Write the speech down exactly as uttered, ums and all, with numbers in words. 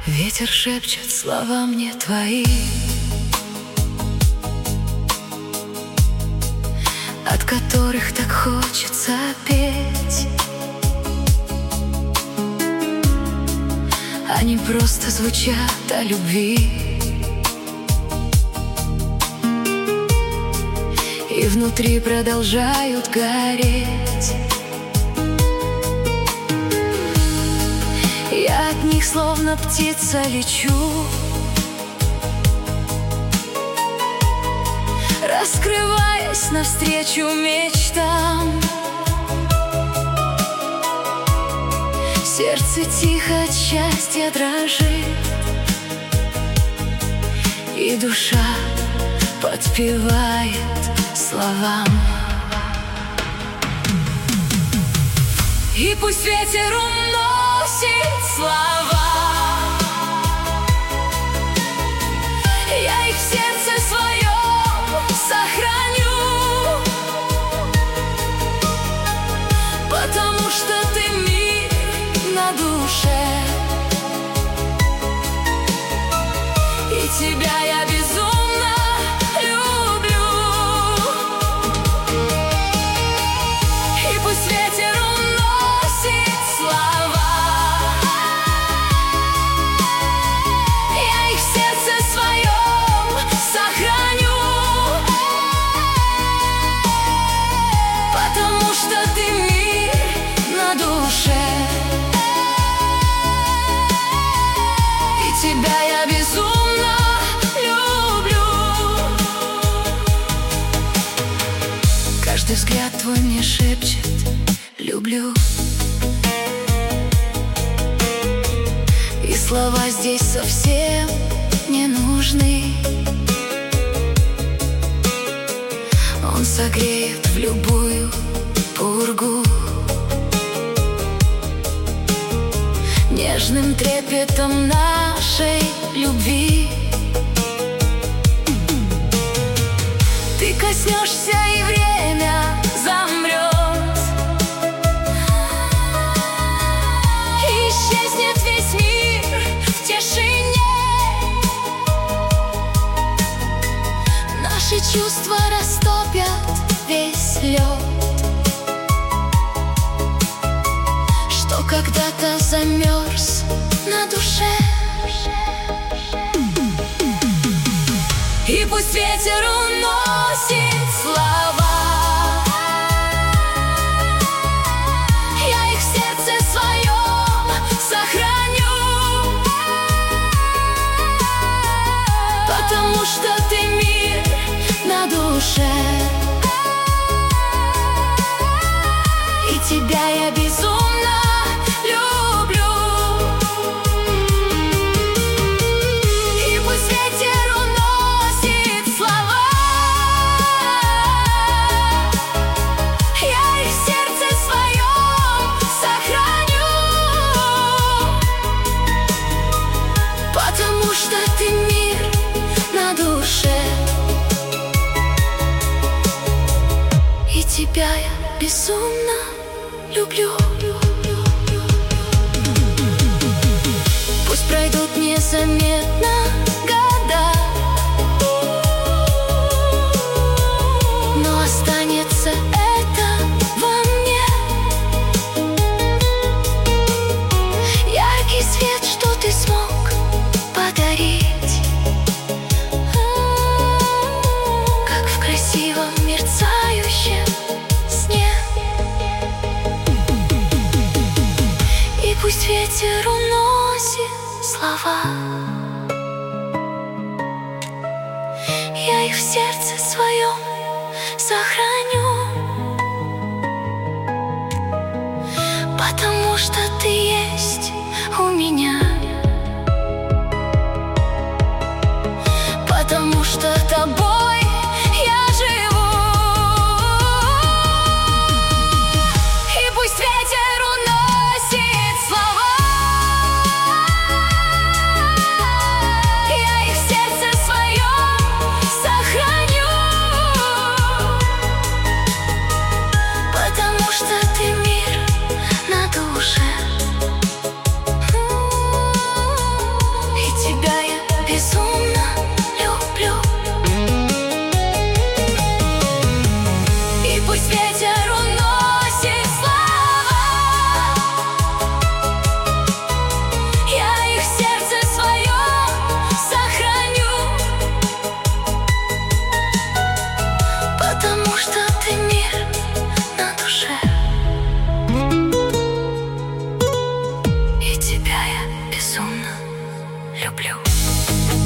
Ветер шепчет слова мне твои, от которых так хочется петь. Они просто звучат о любви, и внутри продолжают гореть. Я от них словно птица лечу, раскрываясь навстречу мечтам. Сердце тихо от счастья дрожит, и душа подпевает словам. И пусть ветер уносит слова, я их в сердце своем сохраню, потому что ты мир на душе, и тебя я безумно люблю. И пусть ветер уносит слова, я их в сердце своем сохраню, потому что ты мир на душе, и тебя я безумно люблю. Каждый взгляд твой мне шепчет «люблю», и слова здесь совсем не нужны. Он согреет в любую пургу нежным трепетом нашей любви. Ты коснешься, и время замрет, и исчезнет весь мир в тишине. Наши чувства растопят весь лед, что когда-то замерз на душе. И пусть ветер уносит слова, я их в сердце своем сохраню, потому что ты мир на душе, и тебя я безумно люблю. И пусть ветер уносит слова, я их в сердце своем сохраню, потому что ты мир на душе, и тебя я безумно люблю. Пусть пройдут незаметно года, но останется это во мне. Яркий свет, что ты смог подарить, как в красивом мерцающем сне. И пусть ветер уносит слова, я их в сердце своем сохраню, потому что ты есть у меня, потому что тобой я живу. И пусть ветер уносит слова, я их в сердце своем сохраню, потому что ты мир на душе, безумно люблю. И пусть ветер уносит слова, я их в сердце своем сохраню, потому что ты мир на душе, и тебя я безумно люблю.